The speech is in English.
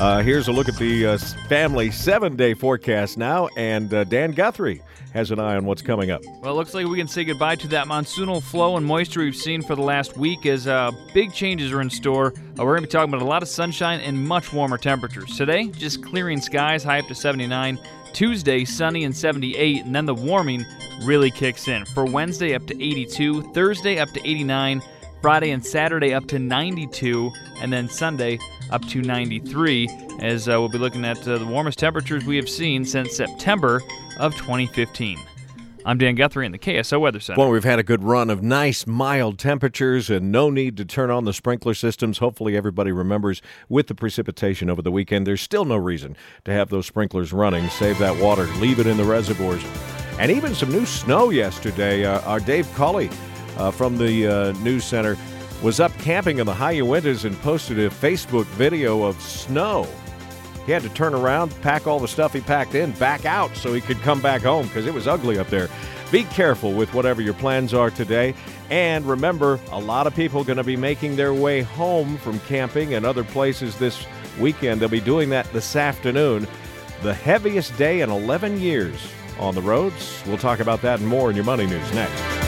Here's a look at the family 7-day forecast now, and Dan Guthrie has an eye on what's coming up. Well, it looks like we can say goodbye to that monsoonal flow and moisture we've seen for the last week as big changes are in store. We're going to be talking about a lot of sunshine and much warmer temperatures. Today, just clearing skies, high up to 79. Tuesday, sunny and 78, and then the warming really kicks in. For Wednesday, up to 82. Thursday, up to 89. Friday and Saturday, up to 92. And then Sunday, up to 93, as we'll be looking at the warmest temperatures we have seen since September of 2015. I'm Dan Guthrie in the KSO Weather Center. Well, we've had a good run of nice, mild temperatures and no need to turn on the sprinkler systems. Hopefully everybody remembers with the precipitation over the weekend, there's still no reason to have those sprinklers running. Save that water, leave it in the reservoirs. And even some new snow yesterday. Our Dave Colley from the News Center was up camping in the high Uintas and posted a Facebook video of snow. He had to turn around, pack all the stuff he packed in, back out so he could come back home because it was ugly up there. Be careful with whatever your plans are today. And remember, a lot of people are going to be making their way home from camping and other places this weekend. They'll be doing that this afternoon. The heaviest day in 11 years on the roads. We'll talk about that and more in your Money News next.